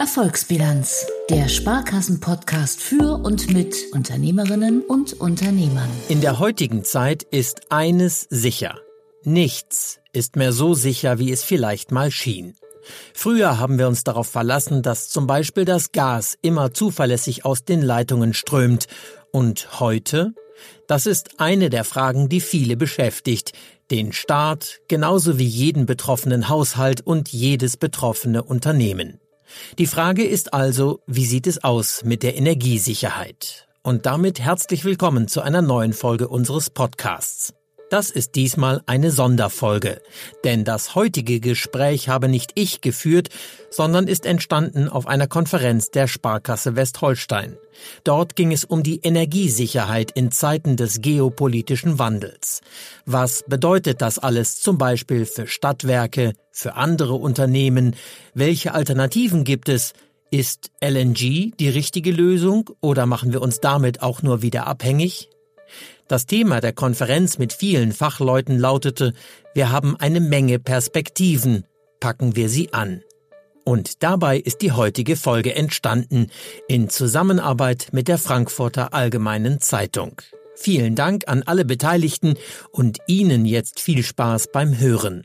Erfolgsbilanz, der Sparkassen-Podcast für und mit Unternehmerinnen und Unternehmern. In der heutigen Zeit ist eines sicher. Nichts ist mehr so sicher, wie es vielleicht mal schien. Früher haben wir uns darauf verlassen, dass zum Beispiel das Gas immer zuverlässig aus den Leitungen strömt. Und heute? Das ist eine der Fragen, die viele beschäftigt. Den Staat, genauso wie jeden betroffenen Haushalt und jedes betroffene Unternehmen. Die Frage ist also, wie sieht es aus mit der Energiesicherheit? Und damit herzlich willkommen zu einer neuen Folge unseres Podcasts. Das ist diesmal eine Sonderfolge, denn das heutige Gespräch habe nicht ich geführt, sondern ist entstanden auf einer Konferenz der Sparkasse Westholstein. Dort ging es um die Energiesicherheit in Zeiten des geopolitischen Wandels. Was bedeutet das alles zum Beispiel für Stadtwerke, für andere Unternehmen? Welche Alternativen gibt es? Ist LNG die richtige Lösung oder machen wir uns damit auch nur wieder abhängig? Das Thema der Konferenz mit vielen Fachleuten lautete: Wir haben eine Menge Perspektiven, packen wir sie an. Und dabei ist die heutige Folge entstanden, in Zusammenarbeit mit der Frankfurter Allgemeinen Zeitung. Vielen Dank an alle Beteiligten und Ihnen jetzt viel Spaß beim Hören.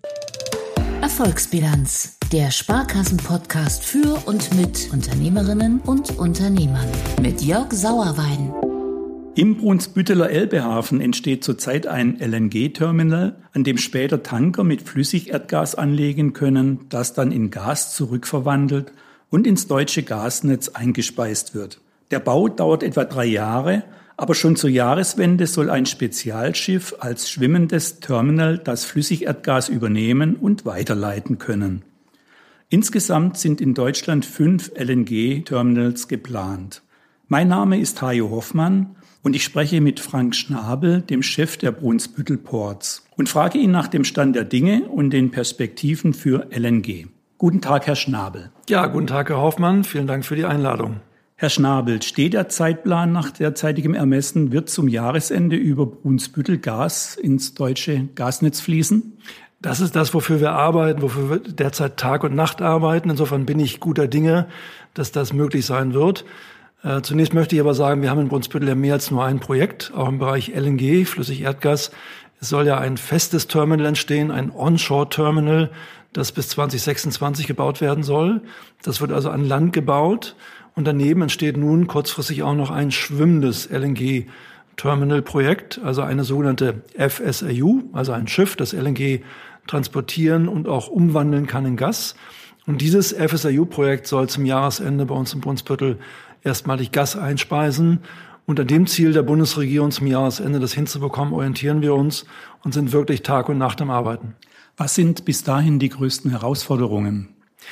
Erfolgsbilanz, der Sparkassen-Podcast für und mit Unternehmerinnen und Unternehmern. Mit Jörg Sauerwein. Im Brunsbütteler Elbehafen entsteht zurzeit ein LNG-Terminal, an dem später Tanker mit Flüssigerdgas anlegen können, das dann in Gas zurückverwandelt und ins deutsche Gasnetz eingespeist wird. Der Bau dauert etwa 3 Jahre, aber schon zur Jahreswende soll ein Spezialschiff als schwimmendes Terminal das Flüssigerdgas übernehmen und weiterleiten können. Insgesamt sind in Deutschland 5 LNG-Terminals geplant. Mein Name ist Hajo Hoffmann. Und ich spreche mit Frank Schnabel, dem Chef der Brunsbüttel Ports, und frage ihn nach dem Stand der Dinge und den Perspektiven für LNG. Guten Tag, Herr Schnabel. Ja, guten Tag, Herr Hoffmann. Vielen Dank für die Einladung. Herr Schnabel, steht der Zeitplan nach derzeitigem Ermessen, wird zum Jahresende über Brunsbüttel Gas ins deutsche Gasnetz fließen? Das ist das, wofür wir arbeiten, wofür wir derzeit Tag und Nacht arbeiten. Insofern bin ich guter Dinge, dass das möglich sein wird. Zunächst möchte ich aber sagen, wir haben in Brunsbüttel ja mehr als nur ein Projekt, auch im Bereich LNG, Flüssigerdgas. Es soll ja ein festes Terminal entstehen, ein Onshore-Terminal, das bis 2026 gebaut werden soll. Das wird also an Land gebaut. Und daneben entsteht nun kurzfristig auch noch ein schwimmendes LNG-Terminal-Projekt, also eine sogenannte FSRU, also ein Schiff, das LNG transportieren und auch umwandeln kann in Gas. Und dieses FSRU-Projekt soll zum Jahresende bei uns in Brunsbüttel erstmalig Gas einspeisen. Und an dem Ziel der Bundesregierung zum Jahresende, das hinzubekommen, orientieren wir uns und sind wirklich Tag und Nacht am Arbeiten. Was sind bis dahin die größten Herausforderungen?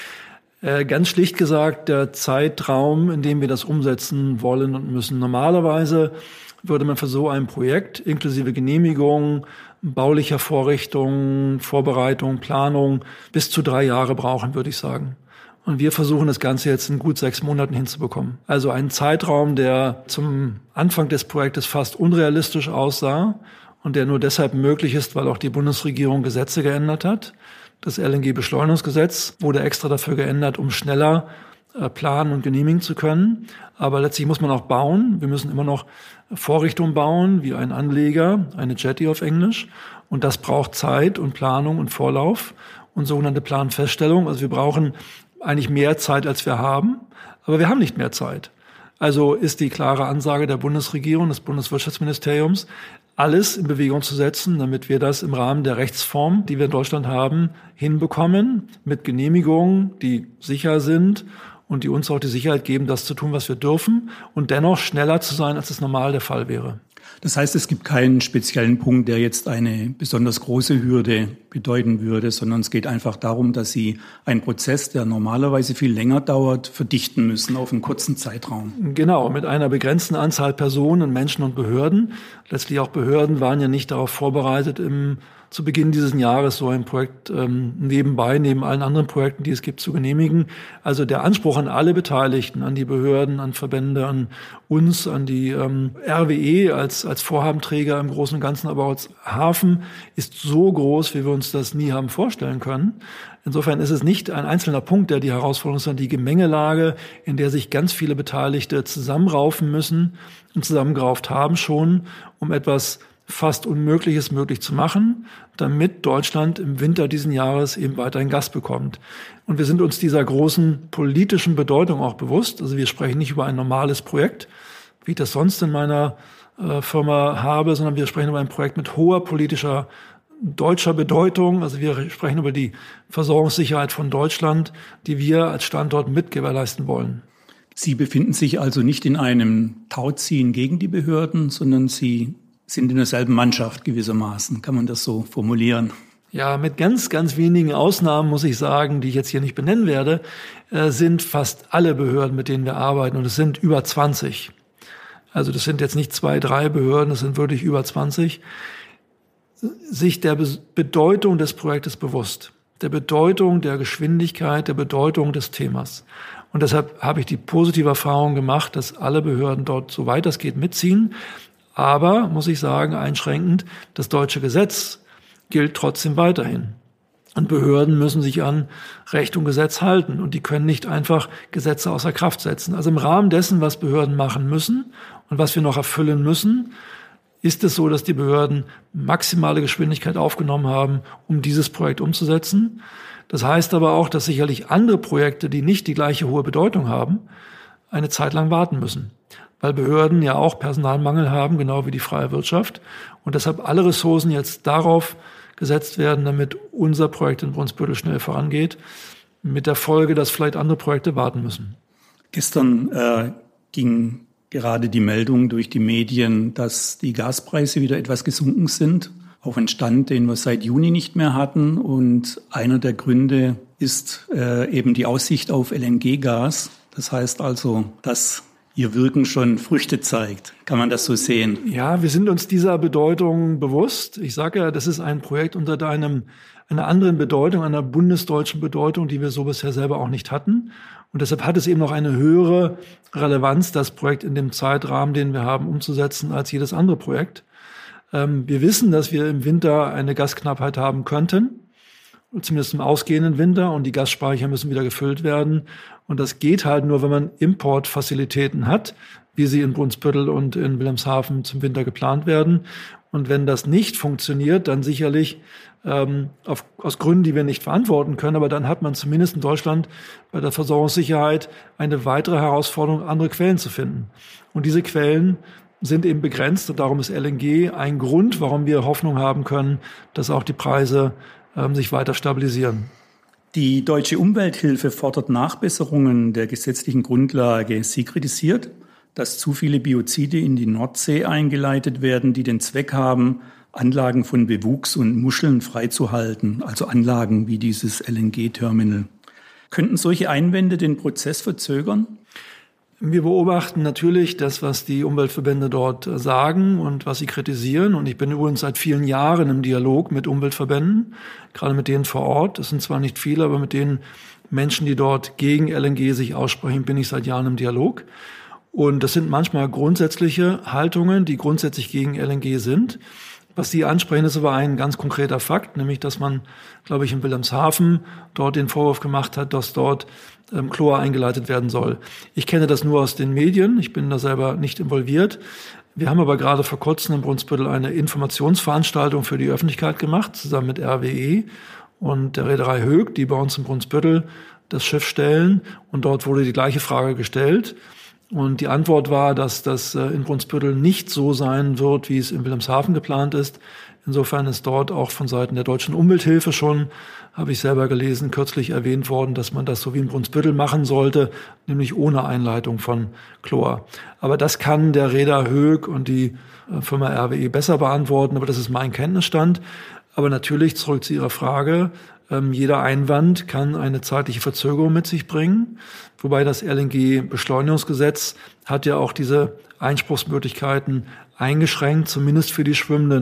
Ganz schlicht gesagt, der Zeitraum, in dem wir das umsetzen wollen und müssen. Normalerweise würde man für so ein Projekt inklusive Genehmigung, baulicher Vorrichtungen, Vorbereitung, Planung bis zu 3 Jahre brauchen, würde ich sagen. Und wir versuchen das Ganze jetzt in gut 6 Monaten hinzubekommen. Also einen Zeitraum, der zum Anfang des Projektes fast unrealistisch aussah und der nur deshalb möglich ist, weil auch die Bundesregierung Gesetze geändert hat. Das LNG-Beschleunigungsgesetz wurde extra dafür geändert, um schneller planen und genehmigen zu können. Aber letztlich muss man auch bauen. Wir müssen immer noch Vorrichtungen bauen, wie ein Anleger, eine Jetty auf Englisch. Und das braucht Zeit und Planung und Vorlauf und sogenannte Planfeststellung. Also wir brauchen eigentlich mehr Zeit, als wir haben, aber wir haben nicht mehr Zeit. Also ist die klare Ansage der Bundesregierung, des Bundeswirtschaftsministeriums, alles in Bewegung zu setzen, damit wir das im Rahmen der Rechtsform, die wir in Deutschland haben, hinbekommen, mit Genehmigungen, die sicher sind und die uns auch die Sicherheit geben, das zu tun, was wir dürfen und dennoch schneller zu sein, als es normal der Fall wäre. Das heißt, es gibt keinen speziellen Punkt, der jetzt eine besonders große Hürde bedeuten würde, sondern es geht einfach darum, dass Sie einen Prozess, der normalerweise viel länger dauert, verdichten müssen auf einen kurzen Zeitraum. Genau, mit einer begrenzten Anzahl Personen, Menschen und Behörden. Letztlich auch Behörden waren ja nicht darauf vorbereitet, im zu Beginn dieses Jahres so ein Projekt nebenbei, neben allen anderen Projekten, die es gibt, zu genehmigen. Also der Anspruch an alle Beteiligten, an die Behörden, an Verbände, an uns, an die RWE als Vorhabenträger im Großen und Ganzen, aber auch als Hafen ist so groß, wie wir uns das nie haben vorstellen können. Insofern ist es nicht ein einzelner Punkt, der die Herausforderung ist, sondern die Gemengelage, in der sich ganz viele Beteiligte zusammenraufen müssen und zusammengerauft haben schon, um etwas fast Unmögliches möglich zu machen, damit Deutschland im Winter diesen Jahres eben weiterhin Gas bekommt. Und wir sind uns dieser großen politischen Bedeutung auch bewusst. Also wir sprechen nicht über ein normales Projekt, wie ich das sonst in meiner Firma habe, sondern wir sprechen über ein Projekt mit hoher politischer deutscher Bedeutung. Also wir sprechen über die Versorgungssicherheit von Deutschland, die wir als Standort mit gewährleisten wollen. Sie befinden sich also nicht in einem Tauziehen gegen die Behörden, sondern Sie sind in derselben Mannschaft gewissermaßen. Kann man das so formulieren? Ja, mit ganz, ganz wenigen Ausnahmen, muss ich sagen, die ich jetzt hier nicht benennen werde, sind fast alle Behörden, mit denen wir arbeiten. Und es sind über 20. Also das sind jetzt nicht 2, 3 Behörden, es sind wirklich über 20. Sich der Bedeutung des Projektes bewusst, der Bedeutung der Geschwindigkeit, der Bedeutung des Themas. Und deshalb habe ich die positive Erfahrung gemacht, dass alle Behörden dort, soweit das geht, mitziehen. Aber, muss ich sagen, einschränkend, das deutsche Gesetz gilt trotzdem weiterhin. Und Behörden müssen sich an Recht und Gesetz halten. Und die können nicht einfach Gesetze außer Kraft setzen. Also im Rahmen dessen, was Behörden machen müssen und was wir noch erfüllen müssen, ist es so, dass die Behörden maximale Geschwindigkeit aufgenommen haben, um dieses Projekt umzusetzen. Das heißt aber auch, dass sicherlich andere Projekte, die nicht die gleiche hohe Bedeutung haben, eine Zeit lang warten müssen. Weil Behörden ja auch Personalmangel haben, genau wie die freie Wirtschaft. Und deshalb alle Ressourcen jetzt darauf gesetzt werden, damit unser Projekt in Brunsbüttel schnell vorangeht, mit der Folge, dass vielleicht andere Projekte warten müssen. Gestern ging gerade die Meldung durch die Medien, dass die Gaspreise wieder etwas gesunken sind, auf einen Stand, den wir seit Juni nicht mehr hatten. Und einer der Gründe ist eben die Aussicht auf LNG-Gas. Das heißt also, dass Ihr Wirken schon Früchte zeigt. Kann man das so sehen? Ja, wir sind uns dieser Bedeutung bewusst. Ich sage ja, das ist ein Projekt unter einer anderen Bedeutung, einer bundesdeutschen Bedeutung, die wir so bisher selber auch nicht hatten. Und deshalb hat es eben noch eine höhere Relevanz, das Projekt in dem Zeitrahmen, den wir haben, umzusetzen, als jedes andere Projekt. Wir wissen, dass wir im Winter eine Gasknappheit haben könnten, zumindest im ausgehenden Winter, und die Gasspeicher müssen wieder gefüllt werden. Und das geht halt nur, wenn man Importfazilitäten hat, wie sie in Brunsbüttel und in Wilhelmshaven zum Winter geplant werden. Und wenn das nicht funktioniert, dann sicherlich aus Gründen, die wir nicht verantworten können, aber dann hat man zumindest in Deutschland bei der Versorgungssicherheit eine weitere Herausforderung, andere Quellen zu finden. Und diese Quellen sind eben begrenzt, und darum ist LNG ein Grund, warum wir Hoffnung haben können, dass auch die Preise sich weiter stabilisieren. Die Deutsche Umwelthilfe fordert Nachbesserungen der gesetzlichen Grundlage. Sie kritisiert, dass zu viele Biozide in die Nordsee eingeleitet werden, die den Zweck haben, Anlagen von Bewuchs und Muscheln freizuhalten, also Anlagen wie dieses LNG-Terminal. Könnten solche Einwände den Prozess verzögern? Wir beobachten natürlich das, was die Umweltverbände dort sagen und was sie kritisieren. Und ich bin übrigens seit vielen Jahren im Dialog mit Umweltverbänden, gerade mit denen vor Ort. Das sind zwar nicht viele, aber mit den Menschen, die dort gegen LNG sich aussprechen, bin ich seit Jahren im Dialog. Und das sind manchmal grundsätzliche Haltungen, die grundsätzlich gegen LNG sind. Was Sie ansprechen, ist aber ein ganz konkreter Fakt, nämlich, dass man, glaube ich, in Wilhelmshaven dort den Vorwurf gemacht hat, dass dort Chlor eingeleitet werden soll. Ich kenne das nur aus den Medien, ich bin da selber nicht involviert. Wir haben aber gerade vor kurzem in Brunsbüttel eine Informationsveranstaltung für die Öffentlichkeit gemacht, zusammen mit RWE und der Reederei Höegh, die bei uns in Brunsbüttel das Schiff stellen. Und dort wurde die gleiche Frage gestellt. Und die Antwort war, dass das in Brunsbüttel nicht so sein wird, wie es in Wilhelmshaven geplant ist. Insofern ist dort auch von Seiten der Deutschen Umwelthilfe schon, habe ich selber gelesen, kürzlich erwähnt worden, dass man das so wie in Brunsbüttel machen sollte, nämlich ohne Einleitung von Chlor. Aber das kann der Reeder Höegh und die Firma RWE besser beantworten, aber das ist mein Kenntnisstand. Aber natürlich, zurück zu Ihrer Frage, jeder Einwand kann eine zeitliche Verzögerung mit sich bringen, wobei das LNG-Beschleunigungsgesetz hat ja auch diese Einspruchsmöglichkeiten eingeschränkt, zumindest für die schwimmenden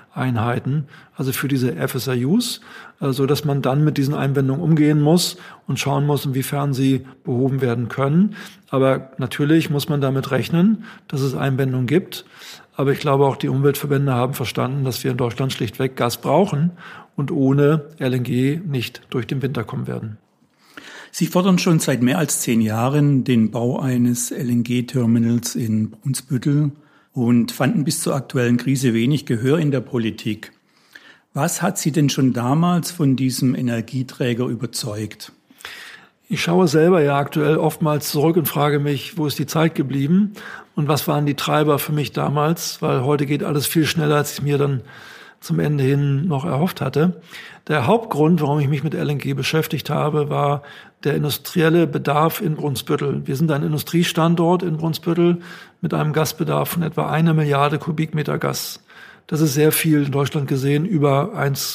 Einheiten, also für diese FSRUs, so dass man dann mit diesen Einwendungen umgehen muss und schauen muss, inwiefern sie behoben werden können. Aber natürlich muss man damit rechnen, dass es Einwendungen gibt. Aber ich glaube, auch die Umweltverbände haben verstanden, dass wir in Deutschland schlichtweg Gas brauchen und ohne LNG nicht durch den Winter kommen werden. Sie fordern schon seit mehr als 10 Jahren den Bau eines LNG-Terminals in Brunsbüttel und fanden bis zur aktuellen Krise wenig Gehör in der Politik. Was hat Sie denn schon damals von diesem Energieträger überzeugt? Ich schaue selber ja aktuell oftmals zurück und frage mich, wo ist die Zeit geblieben und was waren die Treiber für mich damals, weil heute geht alles viel schneller, als ich mir dann zum Ende hin noch erhofft hatte. Der Hauptgrund, warum ich mich mit LNG beschäftigt habe, war der industrielle Bedarf in Brunsbüttel. Wir sind ein Industriestandort in Brunsbüttel mit einem Gasbedarf von etwa 1 Milliarde Kubikmeter Gas. Das ist sehr viel in Deutschland gesehen, über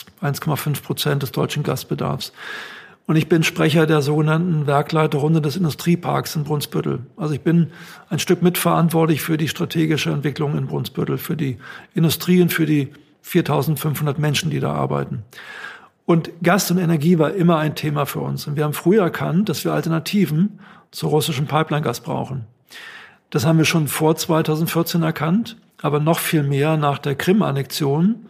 1,5% des deutschen Gasbedarfs. Und ich bin Sprecher der sogenannten Werkleiterrunde des Industrieparks in Brunsbüttel. Also ich bin ein Stück mitverantwortlich für die strategische Entwicklung in Brunsbüttel, für die Industrie und für die 4.500 Menschen, die da arbeiten. Und Gas und Energie war immer ein Thema für uns. Und wir haben früh erkannt, dass wir Alternativen zu russischem Pipeline-Gas brauchen. Das haben wir schon vor 2014 erkannt, aber noch viel mehr nach der Krim-Annexion.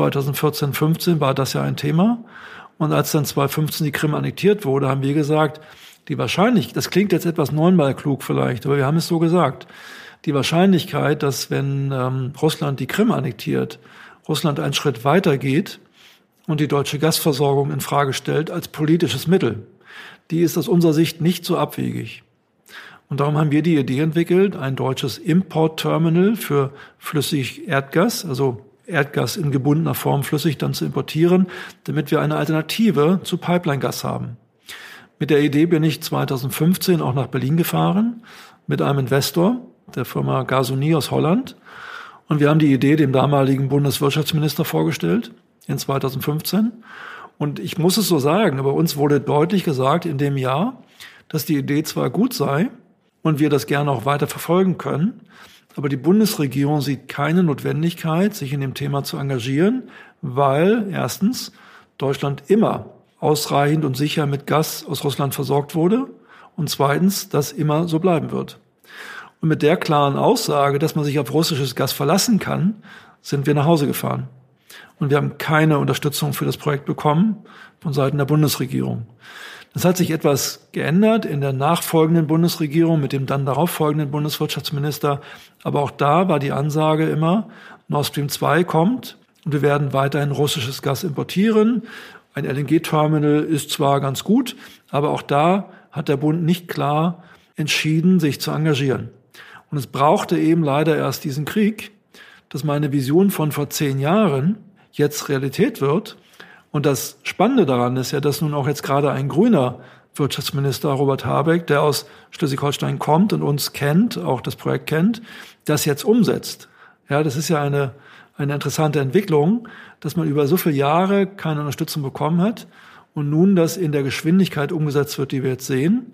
2014-15 war das ja ein Thema. Und als dann 2015 die Krim annektiert wurde, haben wir gesagt, die Wahrscheinlichkeit, das klingt jetzt etwas neunmal klug vielleicht, aber wir haben es so gesagt, die Wahrscheinlichkeit, dass wenn Russland die Krim annektiert, Russland einen Schritt weiter geht und die deutsche Gasversorgung in Frage stellt als politisches Mittel, die ist aus unserer Sicht nicht so abwegig. Und darum haben wir die Idee entwickelt, ein deutsches Importterminal für flüssig Erdgas, also Erdgas in gebundener Form flüssig dann zu importieren, damit wir eine Alternative zu Pipeline-Gas haben. Mit der Idee bin ich 2015 auch nach Berlin gefahren mit einem Investor, der Firma Gasunie aus Holland. Und wir haben die Idee dem damaligen Bundeswirtschaftsminister vorgestellt in 2015. Und ich muss es so sagen, aber uns wurde deutlich gesagt in dem Jahr, dass die Idee zwar gut sei und wir das gerne auch weiter verfolgen können, aber die Bundesregierung sieht keine Notwendigkeit, sich in dem Thema zu engagieren, weil erstens Deutschland immer ausreichend und sicher mit Gas aus Russland versorgt wurde und zweitens, das immer so bleiben wird. Und mit der klaren Aussage, dass man sich auf russisches Gas verlassen kann, sind wir nach Hause gefahren. Und wir haben keine Unterstützung für das Projekt bekommen von Seiten der Bundesregierung. Es hat sich etwas geändert in der nachfolgenden Bundesregierung mit dem dann darauffolgenden Bundeswirtschaftsminister. Aber auch da war die Ansage immer, Nord Stream 2 kommt und wir werden weiterhin russisches Gas importieren. Ein LNG-Terminal ist zwar ganz gut, aber auch da hat der Bund nicht klar entschieden, sich zu engagieren. Und es brauchte eben leider erst diesen Krieg, dass meine Vision von vor 10 Jahren jetzt Realität wird. Und das Spannende daran ist ja, dass nun auch jetzt gerade ein grüner Wirtschaftsminister, Robert Habeck, der aus Schleswig-Holstein kommt und uns kennt, auch das Projekt kennt, das jetzt umsetzt. Ja, das ist ja eine interessante Entwicklung, dass man über so viele Jahre keine Unterstützung bekommen hat und nun das in der Geschwindigkeit umgesetzt wird, die wir jetzt sehen.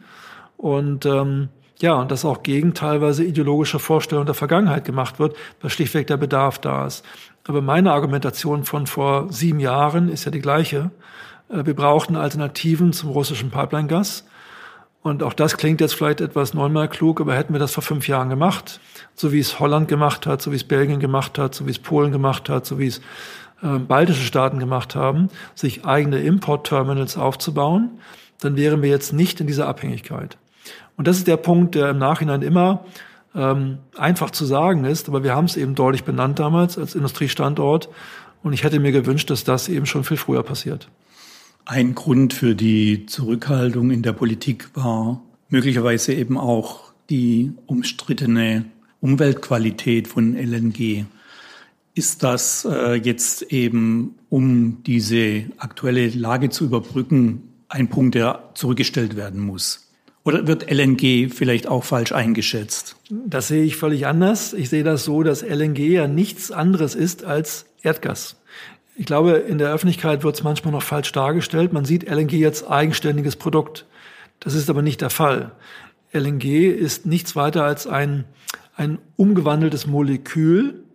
Und und das auch gegen teilweise ideologische Vorstellungen der Vergangenheit gemacht wird, weil schlichtweg der Bedarf da ist. Aber meine Argumentation von vor 7 Jahren ist ja die gleiche. Wir brauchten Alternativen zum russischen Pipeline-Gas. Und auch das klingt jetzt vielleicht etwas neunmal klug, aber hätten wir das vor 5 Jahren gemacht, so wie es Holland gemacht hat, so wie es Belgien gemacht hat, so wie es Polen gemacht hat, so wie es baltische Staaten gemacht haben, sich eigene Importterminals aufzubauen, dann wären wir jetzt nicht in dieser Abhängigkeit. Und das ist der Punkt, der im Nachhinein immer einfach zu sagen ist, aber wir haben es eben deutlich benannt damals als Industriestandort und ich hätte mir gewünscht, dass das eben schon viel früher passiert. Ein Grund für die Zurückhaltung in der Politik war möglicherweise eben auch die umstrittene Umweltqualität von LNG. Ist das jetzt eben, um diese aktuelle Lage zu überbrücken, ein Punkt, der zurückgestellt werden muss? Oder wird LNG vielleicht auch falsch eingeschätzt? Das sehe ich völlig anders. Ich sehe das so, dass LNG ja nichts anderes ist als Erdgas. Ich glaube, in der Öffentlichkeit wird es manchmal noch falsch dargestellt. Man sieht LNG als eigenständiges Produkt. Das ist aber nicht der Fall. LNG ist nichts weiter als ein umgewandeltes Molekül,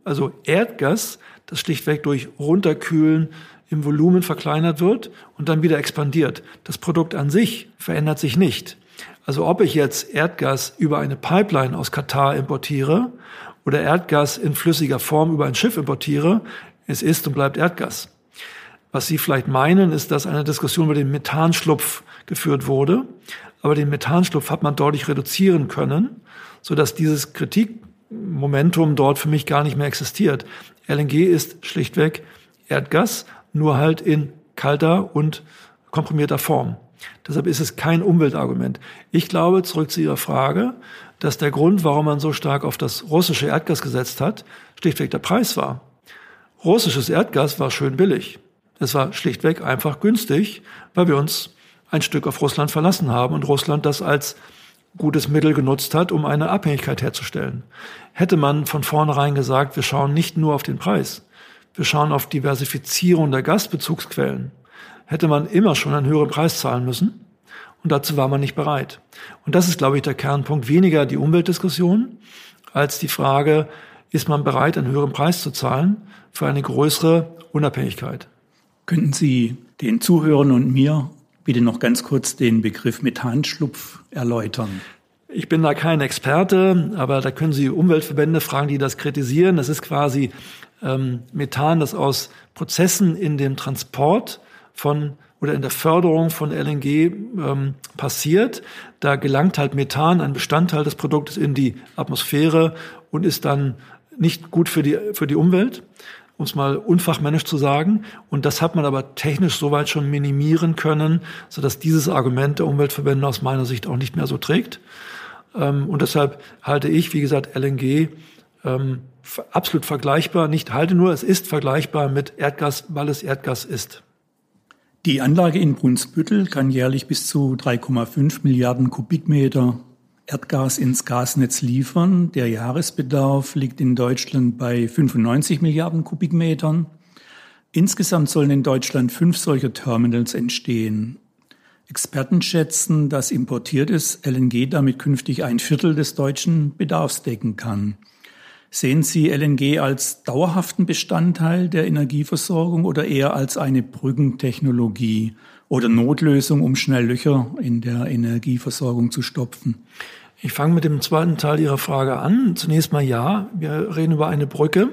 Also Erdgas, das schlichtweg durch Runterkühlen im Volumen verkleinert wird und dann wieder expandiert. Das Produkt an sich verändert sich nicht. Also ob ich jetzt Erdgas über eine Pipeline aus Katar importiere oder Erdgas in flüssiger Form über ein Schiff importiere, es ist und bleibt Erdgas. Was Sie vielleicht meinen, ist, dass eine Diskussion über den Methanschlupf geführt wurde. Aber den Methanschlupf hat man deutlich reduzieren können, sodass dieses Kritikmomentum dort für mich gar nicht mehr existiert. LNG ist schlichtweg Erdgas, nur halt in kalter und komprimierter Form. Deshalb ist es kein Umweltargument. Ich glaube, zurück zu Ihrer Frage, dass der Grund, warum man so stark auf das russische Erdgas gesetzt hat, schlichtweg der Preis war. Russisches Erdgas war schön billig. Es war schlichtweg einfach günstig, weil wir uns ein Stück auf Russland verlassen haben und Russland das als gutes Mittel genutzt hat, um eine Abhängigkeit herzustellen. Hätte man von vornherein gesagt, wir schauen nicht nur auf den Preis, wir schauen auf Diversifizierung der Gasbezugsquellen, hätte man immer schon einen höheren Preis zahlen müssen und dazu war man nicht bereit. Und das ist, glaube ich, der Kernpunkt, weniger die Umweltdiskussion als die Frage, ist man bereit, einen höheren Preis zu zahlen für eine größere Unabhängigkeit. Könnten Sie den Zuhörern und mir bitte noch ganz kurz den Begriff Methanschlupf erläutern? Ich bin da kein Experte, aber da können Sie Umweltverbände fragen, die das kritisieren. Das ist quasi Methan, das aus Prozessen in dem Transport oder in der Förderung von LNG passiert. Da gelangt halt Methan, ein Bestandteil des Produktes, in die Atmosphäre und ist dann nicht gut für die Umwelt, um es mal unfachmännisch zu sagen. Und das hat man aber technisch soweit schon minimieren können, sodass dieses Argument der Umweltverbände aus meiner Sicht auch nicht mehr so trägt. Und deshalb halte ich, wie gesagt, LNG absolut vergleichbar. Es ist vergleichbar mit Erdgas, weil es Erdgas ist. Die Anlage in Brunsbüttel kann jährlich bis zu 3,5 Milliarden Kubikmeter Erdgas ins Gasnetz liefern. Der Jahresbedarf liegt in Deutschland bei 95 Milliarden Kubikmetern. Insgesamt sollen in Deutschland 5 solcher Terminals entstehen. Experten schätzen, dass importiertes LNG damit künftig 1/4 des deutschen Bedarfs decken kann. Sehen Sie LNG als dauerhaften Bestandteil der Energieversorgung oder eher als eine Brückentechnologie oder Notlösung, um schnell Löcher in der Energieversorgung zu stopfen? Ich fange mit dem zweiten Teil Ihrer Frage an. Zunächst mal ja, wir reden über eine Brücke,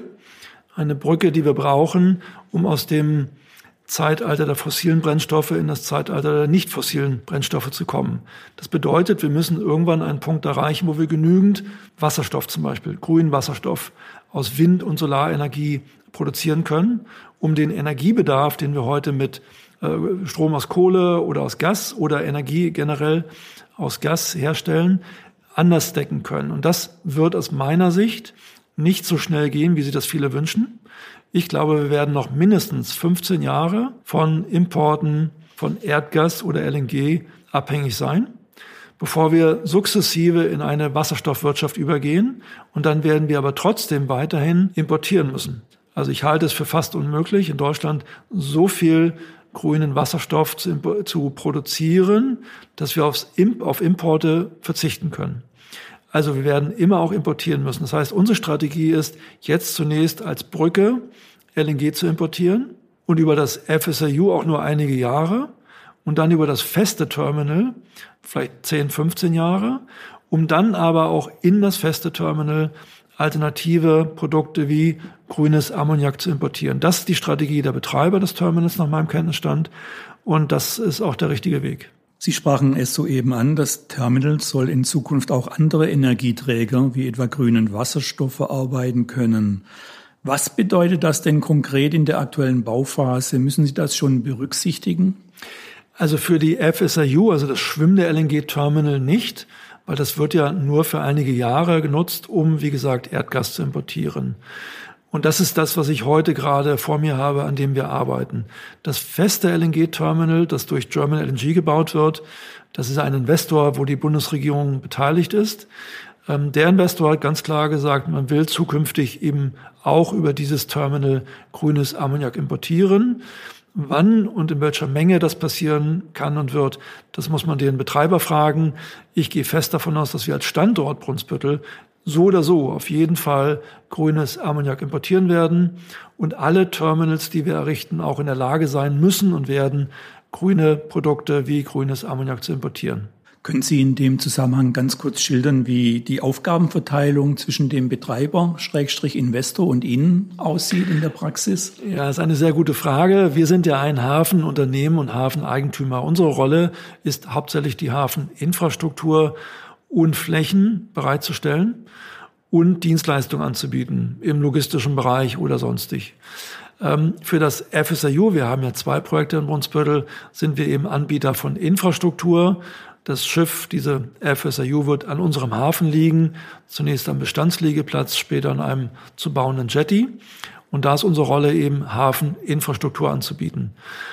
die wir brauchen, um aus dem Zeitalter der fossilen Brennstoffe in das Zeitalter der nicht fossilen Brennstoffe zu kommen. Das bedeutet, wir müssen irgendwann einen Punkt erreichen, wo wir genügend Wasserstoff zum Beispiel, grünen Wasserstoff aus Wind- und Solarenergie produzieren können, um den Energiebedarf, den wir heute mit Strom aus Kohle oder aus Gas oder Energie generell aus Gas herstellen, anders decken können. Und das wird aus meiner Sicht nicht so schnell gehen, wie sich das viele wünschen. Ich glaube, wir werden noch mindestens 15 Jahre von Importen von Erdgas oder LNG abhängig sein, bevor wir sukzessive in eine Wasserstoffwirtschaft übergehen. Und dann werden wir aber trotzdem weiterhin importieren müssen. Also ich halte es für fast unmöglich, in Deutschland so viel grünen Wasserstoff zu produzieren, dass wir auf Importe verzichten können. Also wir werden immer auch importieren müssen. Das heißt, unsere Strategie ist, jetzt zunächst als Brücke LNG zu importieren und über das FSRU auch nur einige Jahre und dann über das feste Terminal vielleicht 10, 15 Jahre, um dann aber auch in das feste Terminal alternative Produkte wie grünes Ammoniak zu importieren. Das ist die Strategie der Betreiber des Terminals nach meinem Kenntnisstand und das ist auch der richtige Weg. Sie sprachen es soeben an, das Terminal soll in Zukunft auch andere Energieträger wie etwa grünen Wasserstoff verarbeiten können. Was bedeutet das denn konkret in der aktuellen Bauphase? Müssen Sie das schon berücksichtigen? Also für die FSRU, also das schwimmende LNG-Terminal nicht, weil das wird ja nur für einige Jahre genutzt, um, wie gesagt, Erdgas zu importieren. Und das ist das, was ich heute gerade vor mir habe, an dem wir arbeiten. Das feste LNG-Terminal, das durch German LNG gebaut wird, das ist ein Investor, wo die Bundesregierung beteiligt ist. Der Investor hat ganz klar gesagt, man will zukünftig eben auch über dieses Terminal grünes Ammoniak importieren. Wann und in welcher Menge das passieren kann und wird, das muss man den Betreiber fragen. Ich gehe fest davon aus, dass wir als Standort Brunsbüttel so oder so auf jeden Fall grünes Ammoniak importieren werden und alle Terminals, die wir errichten, auch in der Lage sein müssen und werden, grüne Produkte wie grünes Ammoniak zu importieren. Können Sie in dem Zusammenhang ganz kurz schildern, wie die Aufgabenverteilung zwischen dem Betreiber, Investor und Ihnen aussieht in der Praxis? Ja, das ist eine sehr gute Frage. Wir sind ja ein Hafenunternehmen und Hafeneigentümer. Unsere Rolle ist hauptsächlich die Hafeninfrastruktur und Flächen bereitzustellen und Dienstleistungen anzubieten im logistischen Bereich oder sonstig. Für das FSRU, wir haben ja 2 Projekte in Brunsbüttel, sind wir eben Anbieter von Infrastruktur. Das Schiff, diese FSRU, wird an unserem Hafen liegen, zunächst am Bestandsliegeplatz, später an einem zu bauenden Jetty. Und da ist unsere Rolle eben, Hafeninfrastruktur anzubieten.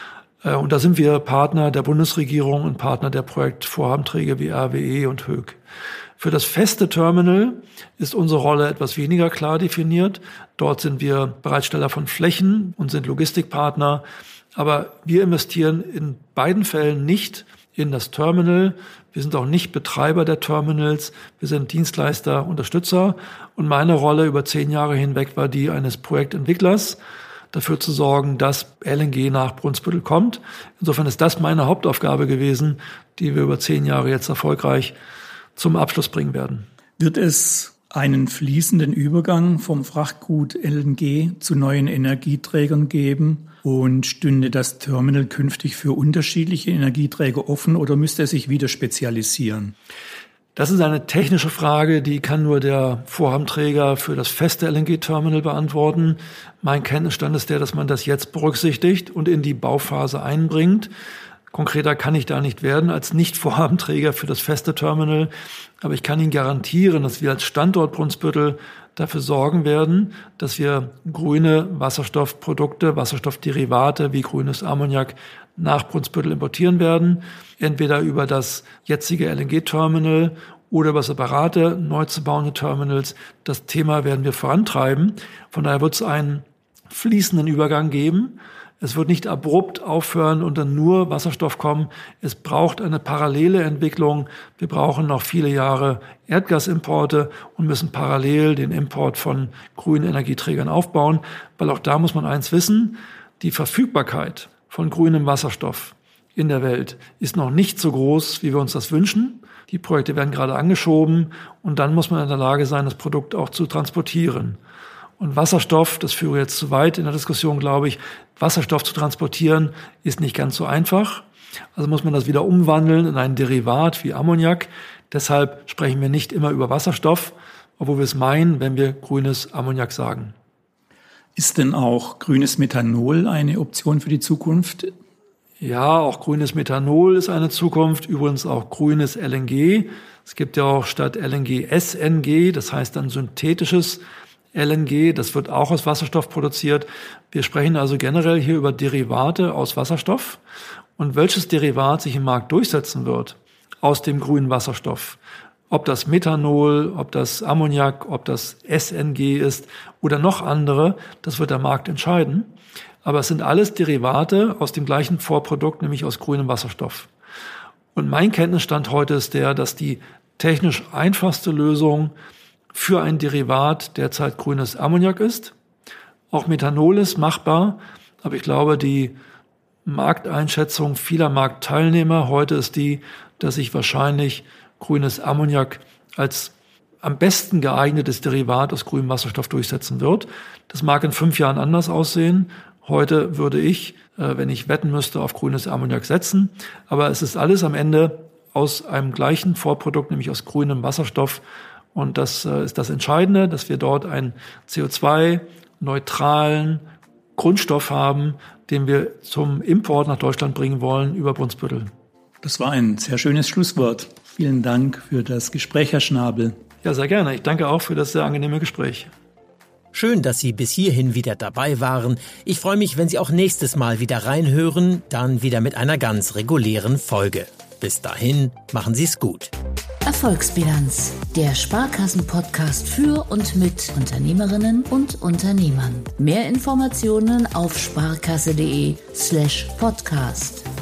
Und da sind wir Partner der Bundesregierung und Partner der Projektvorhabenträger wie RWE und Höeg. Für das feste Terminal ist unsere Rolle etwas weniger klar definiert. Dort sind wir Bereitsteller von Flächen und sind Logistikpartner. Aber wir investieren in beiden Fällen nicht in das Terminal. Wir sind auch nicht Betreiber der Terminals. Wir sind Dienstleister, Unterstützer. Und meine Rolle über 10 Jahre hinweg war die eines Projektentwicklers, dafür zu sorgen, dass LNG nach Brunsbüttel kommt. Insofern ist das meine Hauptaufgabe gewesen, die wir über 10 Jahre jetzt erfolgreich zum Abschluss bringen werden. Wird es einen fließenden Übergang vom Frachtgut LNG zu neuen Energieträgern geben? Und stünde das Terminal künftig für unterschiedliche Energieträger offen oder müsste es sich wieder spezialisieren? Das ist eine technische Frage, die kann nur der Vorhabenträger für das feste LNG-Terminal beantworten. Mein Kenntnisstand ist der, dass man das jetzt berücksichtigt und in die Bauphase einbringt. Konkreter kann ich da nicht werden als Nicht-Vorhabenträger für das feste Terminal. Aber ich kann Ihnen garantieren, dass wir als Standort Brunsbüttel dafür sorgen werden, dass wir grüne Wasserstoffprodukte, Wasserstoffderivate wie grünes Ammoniak nach Brunsbüttel importieren werden. Entweder über das jetzige LNG-Terminal oder über separate, neu zu bauende Terminals. Das Thema werden wir vorantreiben. Von daher wird es einen fließenden Übergang geben. Es wird nicht abrupt aufhören und dann nur Wasserstoff kommen. Es braucht eine parallele Entwicklung. Wir brauchen noch viele Jahre Erdgasimporte und müssen parallel den Import von grünen Energieträgern aufbauen. Weil auch da muss man eins wissen, die Verfügbarkeit von grünem Wasserstoff in der Welt ist noch nicht so groß, wie wir uns das wünschen. Die Projekte werden gerade angeschoben und dann muss man in der Lage sein, das Produkt auch zu transportieren. Und Wasserstoff, das führe jetzt zu weit in der Diskussion, glaube ich, Wasserstoff zu transportieren ist nicht ganz so einfach. Also muss man das wieder umwandeln in ein Derivat wie Ammoniak. Deshalb sprechen wir nicht immer über Wasserstoff, obwohl wir es meinen, wenn wir grünes Ammoniak sagen. Ist denn auch grünes Methanol eine Option für die Zukunft? Ja, auch grünes Methanol ist eine Zukunft, übrigens auch grünes LNG. Es gibt ja auch statt LNG SNG, das heißt dann synthetisches LNG, das wird auch aus Wasserstoff produziert. Wir sprechen also generell hier über Derivate aus Wasserstoff. Und welches Derivat sich im Markt durchsetzen wird aus dem grünen Wasserstoff, ob das Methanol, ob das Ammoniak, ob das SNG ist oder noch andere, das wird der Markt entscheiden. Aber es sind alles Derivate aus dem gleichen Vorprodukt, nämlich aus grünem Wasserstoff. Und mein Kenntnisstand heute ist der, dass die technisch einfachste Lösung für ein Derivat derzeit grünes Ammoniak ist. Auch Methanol ist machbar, aber ich glaube, die Markteinschätzung vieler Marktteilnehmer heute ist die, dass sich wahrscheinlich grünes Ammoniak als am besten geeignetes Derivat aus grünem Wasserstoff durchsetzen wird. Das mag in 5 Jahren anders aussehen. Heute würde ich, wenn ich wetten müsste, auf grünes Ammoniak setzen. Aber es ist alles am Ende aus einem gleichen Vorprodukt, nämlich aus grünem Wasserstoff. Und das ist das Entscheidende, dass wir dort einen CO2-neutralen Grundstoff haben, den wir zum Import nach Deutschland bringen wollen über Brunsbüttel. Das war ein sehr schönes Schlusswort. Vielen Dank für das Gespräch, Herr Schnabel. Ja, sehr gerne. Ich danke auch für das sehr angenehme Gespräch. Schön, dass Sie bis hierhin wieder dabei waren. Ich freue mich, wenn Sie auch nächstes Mal wieder reinhören, dann wieder mit einer ganz regulären Folge. Bis dahin, machen Sie es gut. Erfolgsbilanz, der Sparkassen-Podcast für und mit Unternehmerinnen und Unternehmern. Mehr Informationen auf sparkasse.de/podcast.